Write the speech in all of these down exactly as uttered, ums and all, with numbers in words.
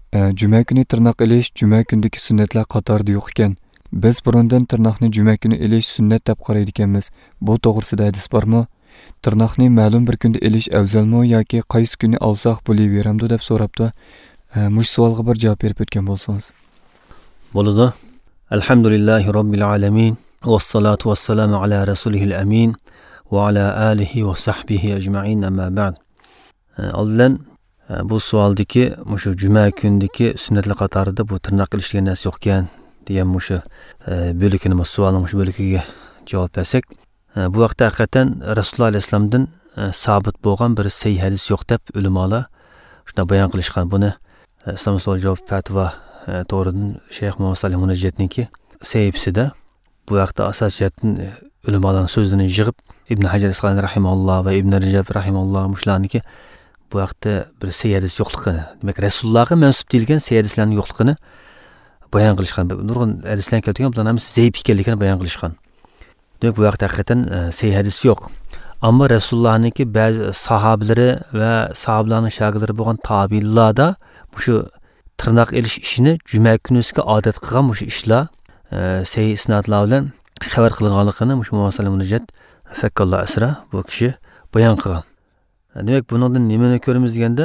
Juma kuni tirnoq ilish juma kundagi sunnatlar qatorida yo'q ekan. Biz burundan tirnoqni juma kuni ilish sunnat deb qaraydi ekanmiz. Bu to'g'risida hadis bormi? Tirnoqni ma'lum bir kunda ilish afzalmi yoki qaysi kuni olsaq bo'laveramdi deb so'rabdi. Mush savolga bir javob berib o'tgan bo'lsangiz. Bo'ladi. Alhamdulillahi robbil alamin. Vassalatu vassalamu ala rasulihil amin va ala alihi va sahbihi ajma'in amma ba'd. Allan bu savaldagi mushu juma kundagi sunnatlar qatorida bu tirnoq ilish degan narsa yo'q ekan degan mushu bo'likini bu savolning mushu bo'likiga javob bersak, bu vaqtda haqiqatan Rasululloh alayhisolamdan sabit bo'lgan bir sahih hadis yo'q deb ulamolar shuna bayon qilishgan. Buni Islom usul javob fatvo to'g'ridan Shayx Muhammad Salih Munajjatniki sahifasida bu vaqtda asosiyatdan ulamolarning so'zlarini yig'ib Ibn Hajar Asqalani rahimahulloh va Ibn Rajab rahimahulloh mushlarniki bu vaqtda bir sahih hadis yo'qligini, demak Rasulullohga mansub deyilgan sahih hadislarning yo'qligini bayon qilishgan. Nurg'un hadislar keltirgan, bularning hammasi zaif ekanligini bayon qilishgan. Demak bu vaqtda haqiqatan sahih hadis yo'q. Ammo Rasulullohniki ba'zi sahobalari va sahobalarning shogirdlari bo'lgan tabiinlarda shu tirnoq ilish ishini juma kunisiga odat qilgan shu ishlar sahih isnodlar bilan xabar qilinganligini shu Muhammad Munajjat fakkalloh asra bu kishi bayon qilgan. Demak bundan nimani ko'ramiz deganda,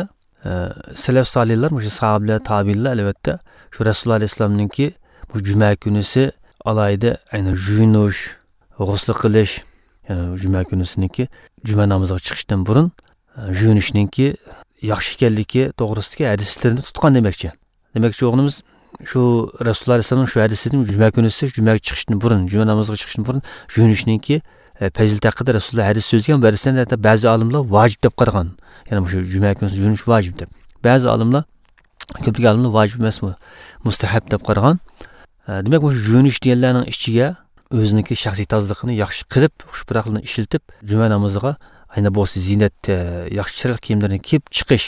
salaf solihlar, shu sahobalar, tabiinlar albatta shu Rasululloh alayhisolamninki bu juma kunisi alayda ayni juyunish, g'usl qilish, ya'ni juma kunisiniki juma namoziga chiqishdan burun juyunishninki yaxshi ekanligi to'g'risidagi hadislarni tutgan demakchi. Demak shu o'g'limiz shu Rasululloh alayhisolamning shu hadisini juma kunisi jumaga chiqishdan burun, juma namoziga chiqishdan burun juyunishninki fazilat haqida Rasululloh hadis so'zlagan, ba'zidan hatta ba'zi olimlar vojib deb qaragan. Ya'ni shu juma kunisi juyunish vojib deb. Ba'zi olimlar, ko'plik olimlar vojib emasmi, mustahab deb qaragan. Demak bu juyunish deganlarning ichiga o'ziniki shaxsiy tozligini yaxshi qilib, xushbiroqlikni ishlatib, juma namoziga ayni bo'lsa zinat, yaxshi chiroyli kiyimlarni kiyib chiqish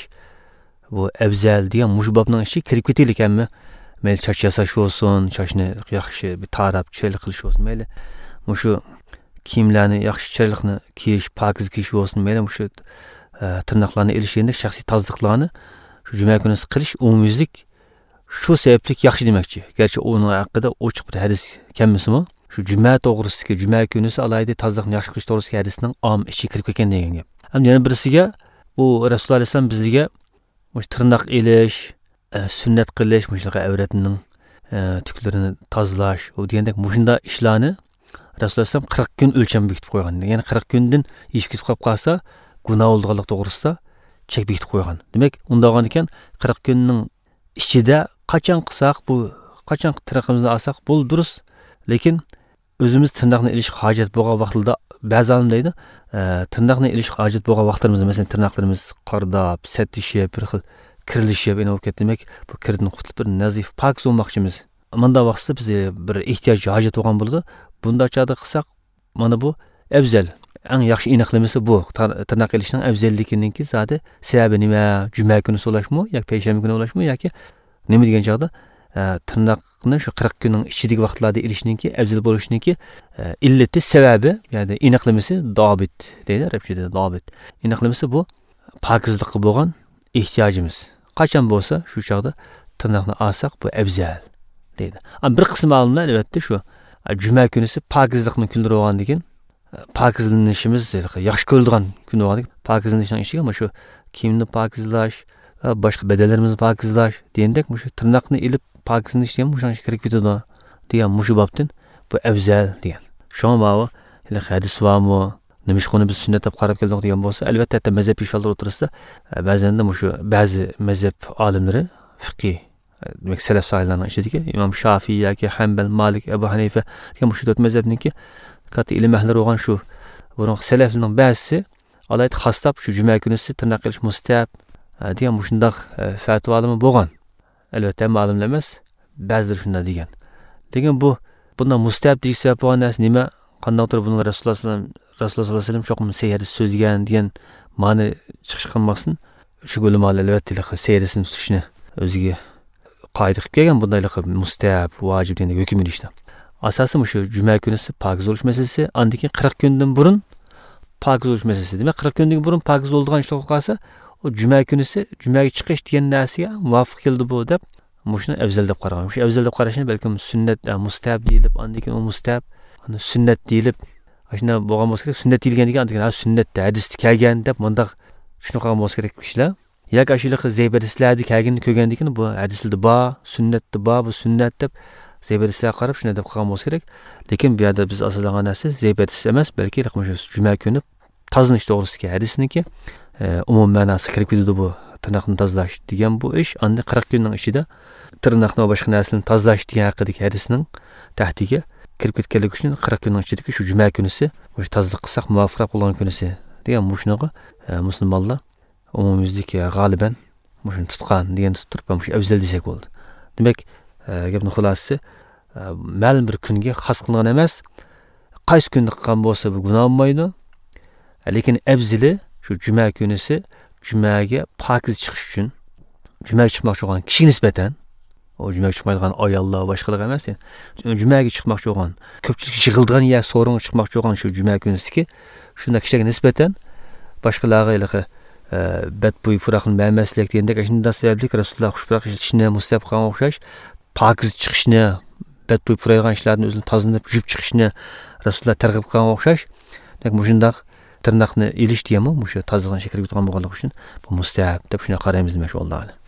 bu afzal degan mushbobning ichi kirib ketaylik hamma. Mayli soch yasash bo'lsin, sochni yaxshi bir tarab chiroyli qilish bo'lsin, mayli mushu kiyimlarni yaxshi chiroylikni kiyish, pokiz kiyish bo'lsin, mayli mushu tirnoqlarni ilishganda shaxsiy tozliqlarni shu juma kunisi qilish umumiylik shu sababli yaxshi demakchi. Garchi uning haqida ochiq bir hadis kelmasmi? Shu juma to'g'risidagi juma kunisi alayda tozliqni yaxshi qilish to'g'risidagi hadisning om ichi kirib ketgan degan gap. Ham yana birisiga bu Rasululloh alayhisolam bizga mush tirnoq ilish, sunnat qilish, mushlarga avratning tuklarini tozalash, u degandek mushunda ishlarni Rasululloh alayhisolam qirq kun o'lcham bekitib qo'ygan. Ya'ni qirq kundan ish ketib qolib qolsa, gunoh bo'lganlik to'g'risida chek bekitib qo'ygan. Demak, unda bo'lgan ekan qirq kunning ichida qachon qilsak, bu qachon tirnoqimizni olsak, bu durust. Lekin o'zimiz tirnoqni ilish hojat bo'lgan vaqtlarda ba'zi olim deydi, tirnoqni ilish hojat bo'lgan vaqtlarimizda, masalan, tirnoqlarimiz qardab, satishib, bir xil kirilishib, yana o'tib demak, bu kirdan qutulib bir nazif, pok bo'lmoqchimiz. Manda vaqtda biz bir ehtiyoj, hojat bo'lgan bo'ladi. Bunda chaqda qilsak, mana bu afzal. Eng yaxshi aniqlamasi bu. Tirnoq ilishning afzalligininki zodi sababi nima? Juma kuni so'lashmi yoki payshanba kuni bo'lashmi yoki nima degan chaqda tirnoqni shu qirq kunning ichidagi vaqtlarda ilishninki afzal bo'lishniki illati sababi, ya'ni aniqlamasi dobit deydi arabchada, dobit. Aniqlamasi bu pokizlikqa bo'lgan ehtiyojimiz. Qachon bo'lsa shu chaqda tirnoqni olsak bu afzal deydi. Am bir qism olimlar albatta shu juma kunisi pokizlikning kunlari bo'lgan degan, pokizlanishimiz yaxshi ko'rilgan kun bo'lgan. Pokizlanishning ichiga mana shu kiyimni pokizlash va boshqa badanlarimizni pokizlash degandek shu tirnoqni ilib pokizlanish degan mushuncha kirib ketadi degan mushu bobdan bu afzal degan. Shunga ma'vo hadis varmi, nima ishqoni biz sunnat deb qarab keldik degan bo'lsa, albatta hatta mazhab ishvallar o'tirisida ba'zan shu ba'zi mazhab olimlari fiqh, demak salaf solihlarning ichidagi Imom Shafiy yoki Hanbal, Malik, Abu Hanifa degan shu to'rt mazhabniki katta ilm ahlilari bo'lgan shu burun salaflarning ba'zisi alayda xostab shu juma kunisi tirnoq qilish mustahab degan shundoq fatvolari bo'lgan. Albatta ma'lumlar emas, ba'zilar shunday degan. Lekin bu bundan mustahab deyilsa bo'lgan narsa nima? Qandaydir buni Rasululloh sallam Rasululloh sallallohu alayhi vasallam cho'qim seyri so'zlagan degan ma'ni chiqish qilmasin. Shu ulamolar albatta seyrisini tutishni o'ziga qoida qilib kelgan, bundaylik mustahab, vojib degan hukm berishdi. Asosi shu juma kunisi pokiz bo'lish masalasi, andan keyin qirq kundan burun pokiz bo'lish masalasi. Demak, qirq kundan burun pokiz bo'ladigan ish qilib qolsa, u o cuma günüsü cumaga chiqish degan narsaga muvofiq keldi bu deb mushuni afzal deb qaragan. Shu afzal deb qarashni balkim sunnat, mustahab deyilib, ondan keyin u mustahab, ana sunnat deyilib, shuna bo'lgan bo'lsa kerak. Sunnat deyilgan degan ha sunnatda hadisda kelgan deb mundaq shuni qilgan bo'lsa kerak kishilar. Yoki ashiliq zaybarislarda kelgan ko'rgandan keyin bu hadisda bor, sunnatda bor, bu sunnat deb zaybarislar qarab shuna deb qilgan bo'lsa kerak. Lekin bu yerda biz asoslangan narsa zaybaris emas, balki shu juma kuni tozalanish to'g'risidagi hadisniki umum ma'nosi kirib ketadi bu. Tırnaqni tozalash degan bu ish endi qirq kunning ichida tırnaqni va boshqa narsalarni tozalash degan haqidagi hadisning tahtiga kirib ketganligi uchun qirq kunning ichidagi shu juma kunisi, o'sha tozalik qilsak muvofiq bo'lgan kunisi degan mushunga musulmonlar umumiyatda g'oliban mushuni tutgan degan turib ham shu afzal desak bo'ldi. Demak, gapning xulosasi ma'lum bir kunga xos qilingan emas. Qaysi kunni qilgan bo'lsa bu gunoh bo'lmaydi. Lekin afzali shu juma kunisi jumaga pokiz chiqish uchun jumaga chiqmoqchi bo'lgan kishiga nisbatan o jumaga chiqmaydigan ayollar boshqalar emas, yani jumaga chiqmoqchi bo'lgan ko'pchilik yig'ildigan ya so'ringa chiqmoqchi bo'lgan shu juma kunisiki shunday kishiga nisbatan boshqalarga badbo'y puroqni bermaslik degandek shunday sababli Rasululloh xushpuroq ishni mustahab qilgan o'xshash pokiz chiqishni badbo'y puraydigan ishlarni o'zini tozalanib yuvib chiqishni Rasululloh targ'ib qilgan o'xshash. Demak, shunday tırnaqni ilish deganmi, o'sha tozalig'ini kirib ketgan bo'lganligi uchun bu mustahab deb shuni qaraymiz demak, Alloh.